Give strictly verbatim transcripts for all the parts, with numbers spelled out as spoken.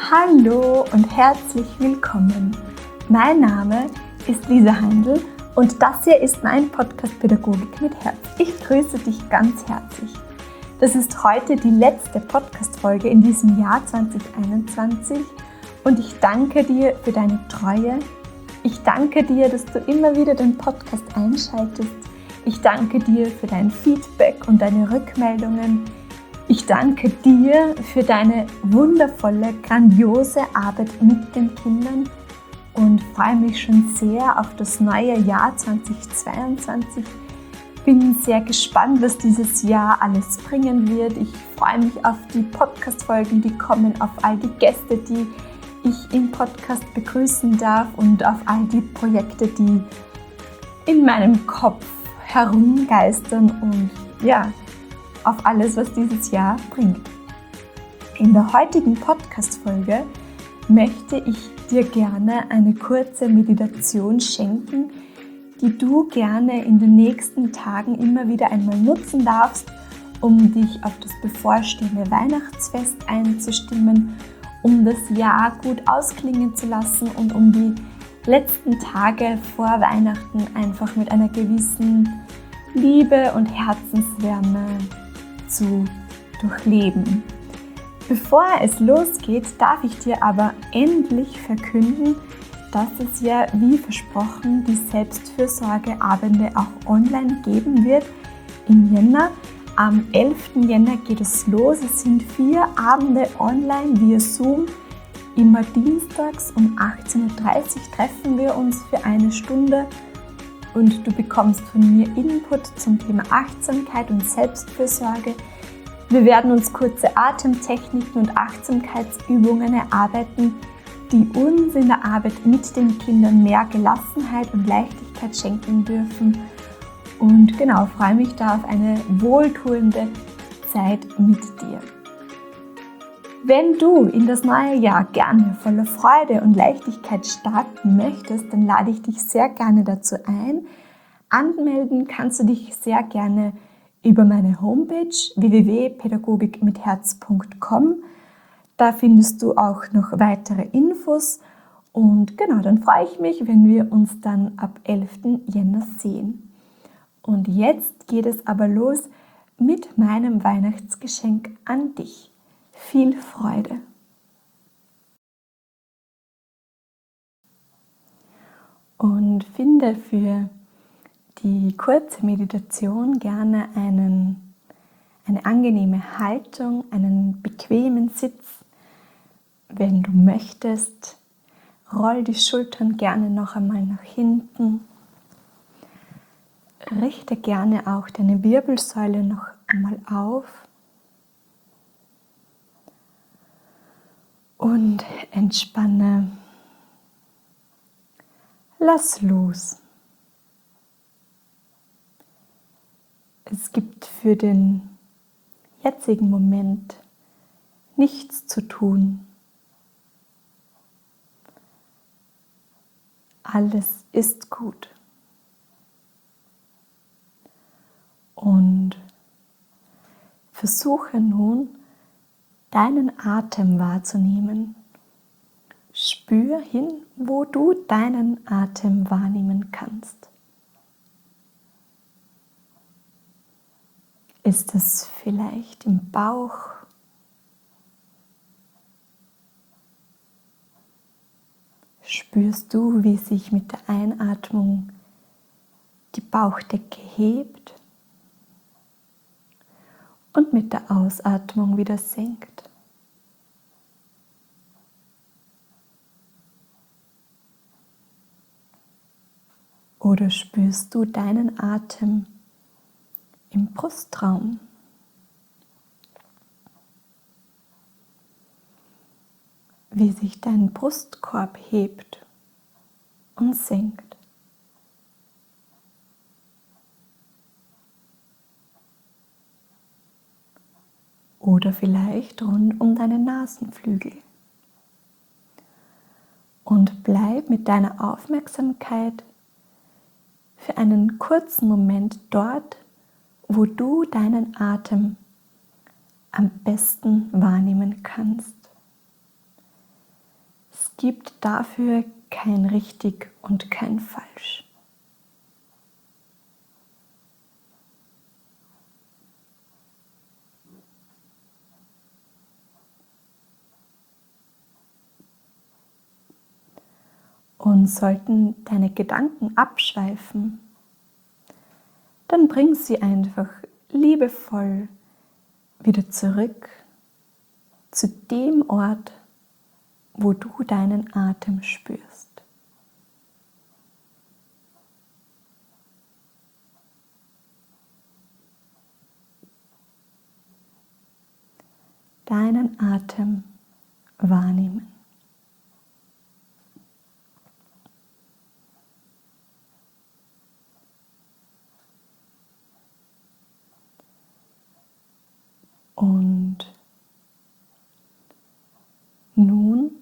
Hallo und herzlich willkommen. Mein Name ist Lisa Heindl und das hier ist mein Podcast Pädagogik mit Herz. Ich grüße dich ganz herzlich. Das ist heute die letzte Podcast-Folge in diesem Jahr zwanzig einundzwanzig und ich danke dir für deine Treue. Ich danke dir, dass du immer wieder den Podcast einschaltest. Ich danke dir für dein Feedback und deine Rückmeldungen. Ich danke dir für deine wundervolle, grandiose Arbeit mit den Kindern und freue mich schon sehr auf das neue Jahr zwanzig zweiundzwanzig. Bin sehr gespannt, was dieses Jahr alles bringen wird. Ich freue mich auf die Podcast-Folgen, die kommen, auf all die Gäste, die ich im Podcast begrüßen darf und auf all die Projekte, die in meinem Kopf herumgeistern und ja, auf alles, was dieses Jahr bringt. In der heutigen Podcast-Folge möchte ich dir gerne eine kurze Meditation schenken, die du gerne in den nächsten Tagen immer wieder einmal nutzen darfst, um dich auf das bevorstehende Weihnachtsfest einzustimmen, um das Jahr gut ausklingen zu lassen und um die letzten Tage vor Weihnachten einfach mit einer gewissen Liebe und Herzenswärme zu durchleben. Bevor es losgeht, darf ich dir aber endlich verkünden, dass es ja wie versprochen die Selbstfürsorgeabende auch online geben wird im Jänner. Am elften Jänner geht es los. Es sind vier Abende online via Zoom. Immer dienstags um achtzehn Uhr dreißig treffen wir uns für eine Stunde und du bekommst von mir Input zum Thema Achtsamkeit und Selbstfürsorge. Wir werden uns kurze Atemtechniken und Achtsamkeitsübungen erarbeiten, die uns in der Arbeit mit den Kindern mehr Gelassenheit und Leichtigkeit schenken dürfen. Und genau, freue mich da auf eine wohltuende Zeit mit dir. Wenn du in das neue Jahr gerne voller Freude und Leichtigkeit starten möchtest, dann lade ich dich sehr gerne dazu ein. Anmelden kannst du dich sehr gerne über meine Homepage w w w punkt pädagogik mit herz punkt com. Da findest du auch noch weitere Infos und genau, dann freue ich mich, wenn wir uns dann ab elften Jänner sehen. Und jetzt geht es aber los mit meinem Weihnachtsgeschenk an dich. Viel Freude! Und finde für die kurze Meditation gerne einen, eine angenehme Haltung, einen bequemen Sitz. Wenn du möchtest, roll die Schultern gerne noch einmal nach hinten. Richte gerne auch deine Wirbelsäule noch einmal auf. Und entspanne, lass los. Es gibt für den jetzigen Moment nichts zu tun. Alles ist gut. Und versuche nun, deinen Atem wahrzunehmen. Spür hin, wo du deinen Atem wahrnehmen kannst. Ist es vielleicht im Bauch? Spürst du, wie sich mit der Einatmung die Bauchdecke hebt und mit der Ausatmung wieder senkt? Oder spürst du deinen Atem im Brustraum? Wie sich dein Brustkorb hebt und senkt? Oder vielleicht rund um deine Nasenflügel. Und bleib mit deiner Aufmerksamkeit für einen kurzen Moment dort, wo du deinen Atem am besten wahrnehmen kannst. Es gibt dafür kein richtig und kein falsch. Und sollten deine Gedanken abschweifen, dann bring sie einfach liebevoll wieder zurück zu dem Ort, wo du deinen Atem spürst. Deinen Atem wahrnehmen. Und nun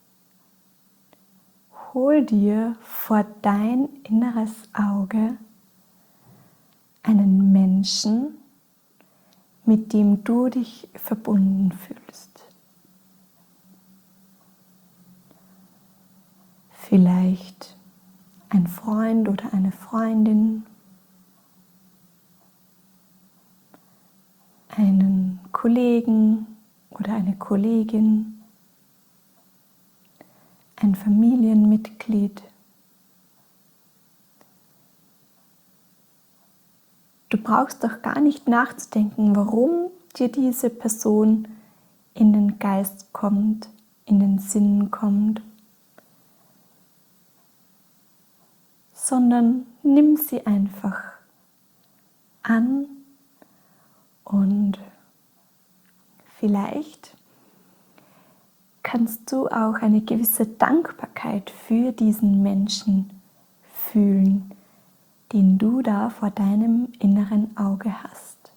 hol dir vor dein inneres Auge einen Menschen, mit dem du dich verbunden fühlst. Vielleicht ein Freund oder eine Freundin, einen Kollegen oder eine Kollegin, ein Familienmitglied. Du brauchst doch gar nicht nachzudenken, warum dir diese Person in den Geist kommt, in den Sinn kommt, sondern nimm sie einfach an und vielleicht kannst du auch eine gewisse Dankbarkeit für diesen Menschen fühlen, den du da vor deinem inneren Auge hast.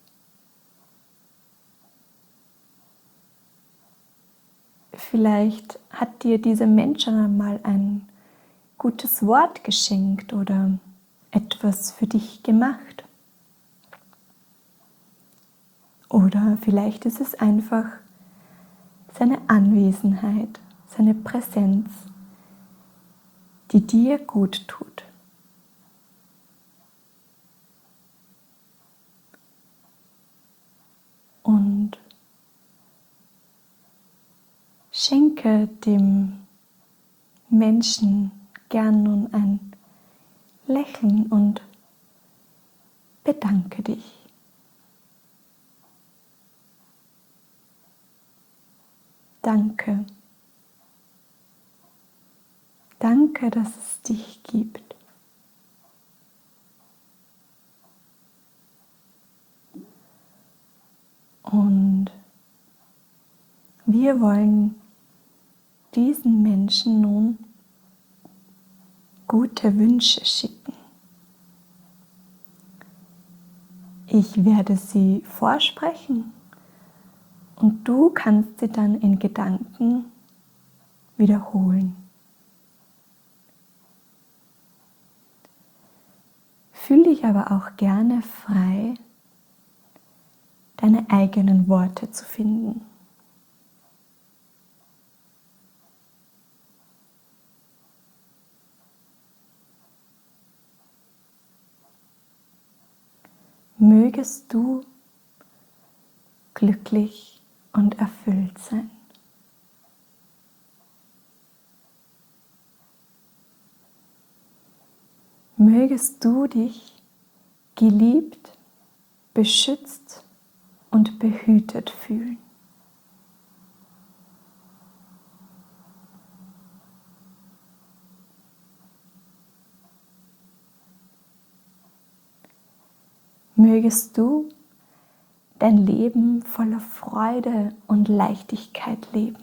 Vielleicht hat dir dieser Mensch schon einmal ein gutes Wort geschenkt oder etwas für dich gemacht. Oder vielleicht ist es einfach seine Anwesenheit, seine Präsenz, die dir gut tut. Und schenke dem Menschen gern nun ein Lächeln und bedanke dich. Danke. Danke, dass es dich gibt. Und wir wollen diesen Menschen nun gute Wünsche schicken. Ich werde sie vorsprechen und du kannst sie dann in Gedanken wiederholen. Fühl dich aber auch gerne frei, deine eigenen Worte zu finden. Mögest du glücklich und erfüllt sein. Mögest du dich geliebt, beschützt und behütet fühlen. Mögest du dein Leben voller Freude und Leichtigkeit leben.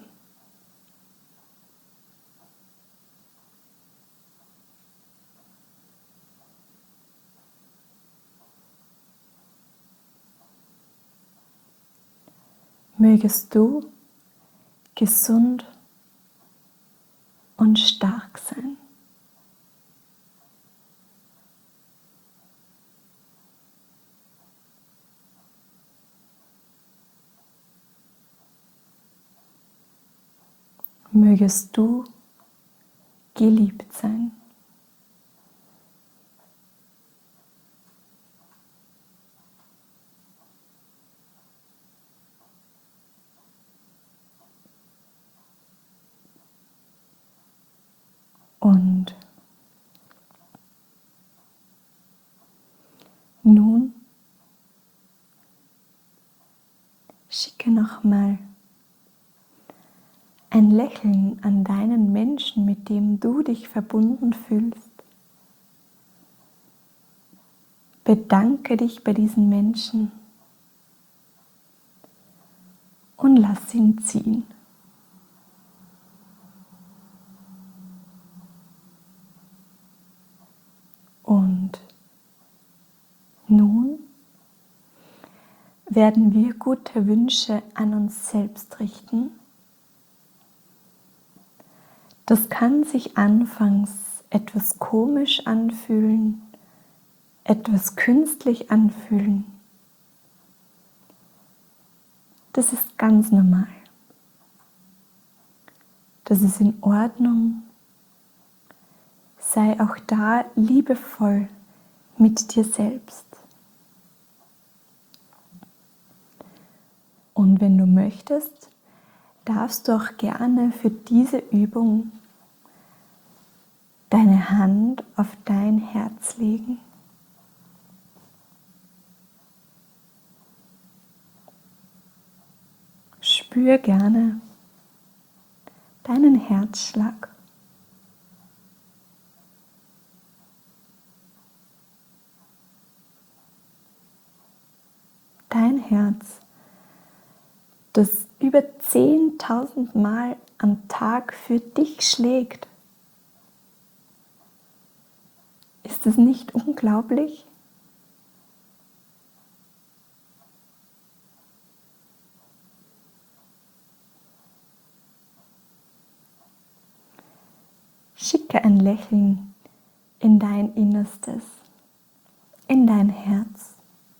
Mögest du gesund und stark sein. Mögest du geliebt sein. Und nun schicke nochmal ein Lächeln an deinen Menschen, mit dem du dich verbunden fühlst. Bedanke dich bei diesen Menschen und lass ihn ziehen. Und nun werden wir gute Wünsche an uns selbst richten. Das kann sich anfangs etwas komisch anfühlen, etwas künstlich anfühlen. Das ist ganz normal. Das ist in Ordnung. Sei auch da liebevoll mit dir selbst. Und wenn du möchtest, darfst du auch gerne für diese Übung deine Hand auf dein Herz legen. Spür gerne deinen Herzschlag. Dein Herz, das über zehntausend Mal am Tag für dich schlägt. Ist es nicht unglaublich? Schicke ein Lächeln in dein Innerstes, in dein Herz.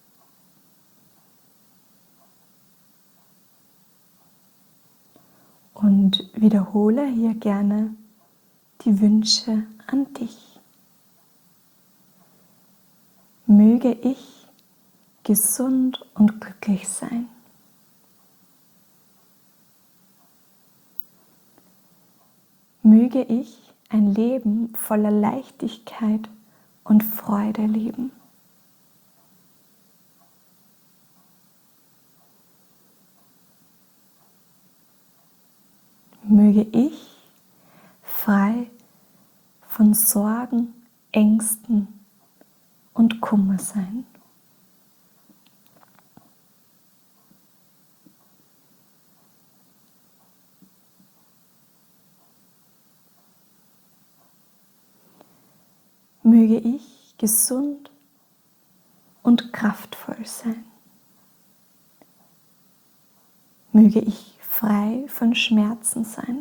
Und wiederhole hier gerne die Wünsche an dich. Möge ich gesund und glücklich sein. Möge ich ein Leben voller Leichtigkeit und Freude leben. Möge ich frei von Sorgen, Ängsten und Kummer sein. Möge ich gesund und kraftvoll sein. Möge ich frei von Schmerzen sein.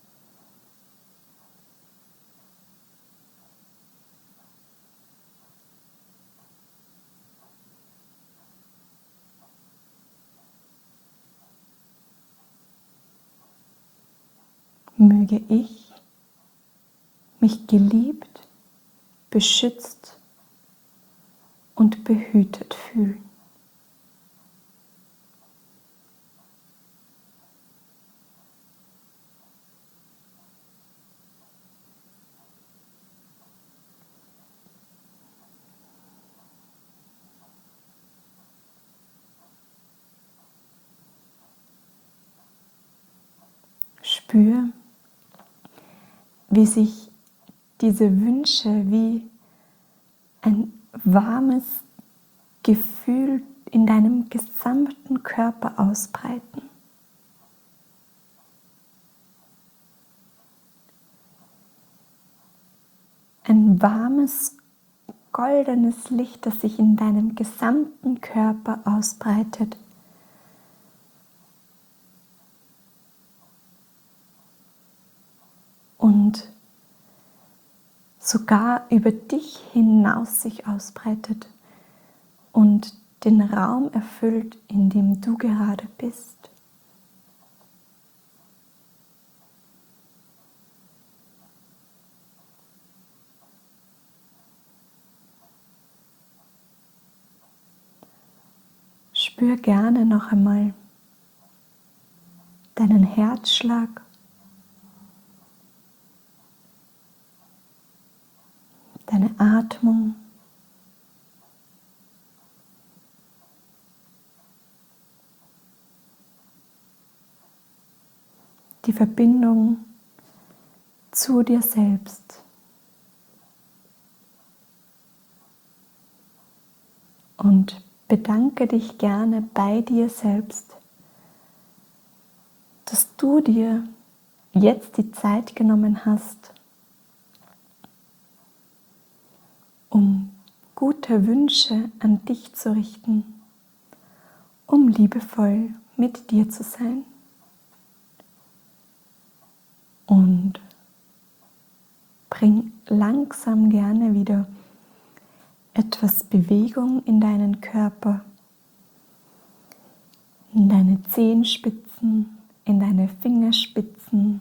Möge ich mich geliebt, beschützt und behütet fühlen. Spür, wie sich diese Wünsche wie ein warmes Gefühl in deinem gesamten Körper ausbreiten. Ein warmes, goldenes Licht, das sich in deinem gesamten Körper ausbreitet. Und sogar über dich hinaus sich ausbreitet und den Raum erfüllt, in dem du gerade bist. Spür gerne noch einmal deinen Herzschlag, deine Atmung. Die Verbindung zu dir selbst. Und bedanke dich gerne bei dir selbst, dass du dir jetzt die Zeit genommen hast, um gute Wünsche an dich zu richten, um liebevoll mit dir zu sein. Und bring langsam gerne wieder etwas Bewegung in deinen Körper, in deine Zehenspitzen, in deine Fingerspitzen.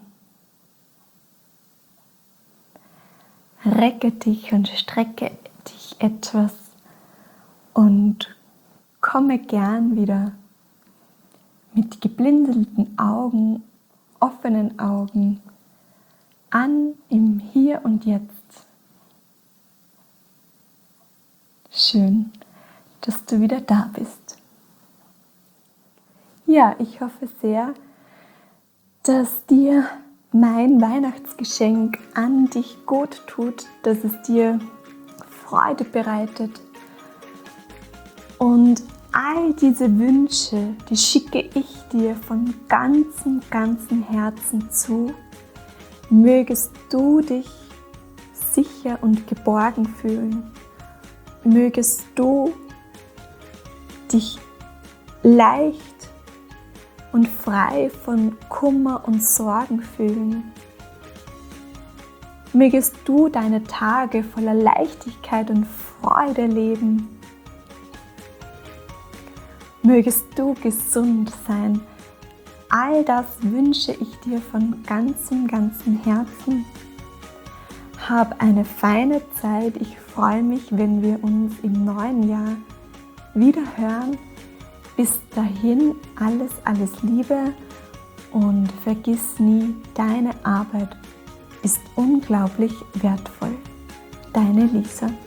Recke dich und strecke dich etwas und komme gern wieder mit geblinzelten Augen, offenen Augen an im Hier und Jetzt. Schön, dass du wieder da bist. Ja, ich hoffe sehr, dass dir mein Weihnachtsgeschenk an dich gut tut, dass es dir Freude bereitet. Und all diese Wünsche, die schicke ich dir von ganzem, ganzem Herzen zu. Mögest du dich sicher und geborgen fühlen. Mögest du dich leicht und frei von Kummer und Sorgen fühlen. Mögest du deine Tage voller Leichtigkeit und Freude leben. Mögest du gesund sein. All das wünsche ich dir von ganzem, ganzem Herzen. Hab eine feine Zeit. Ich freue mich, wenn wir uns im neuen Jahr wieder hören. Bis dahin alles, alles Liebe und vergiss nie, deine Arbeit ist unglaublich wertvoll. Deine Lisa.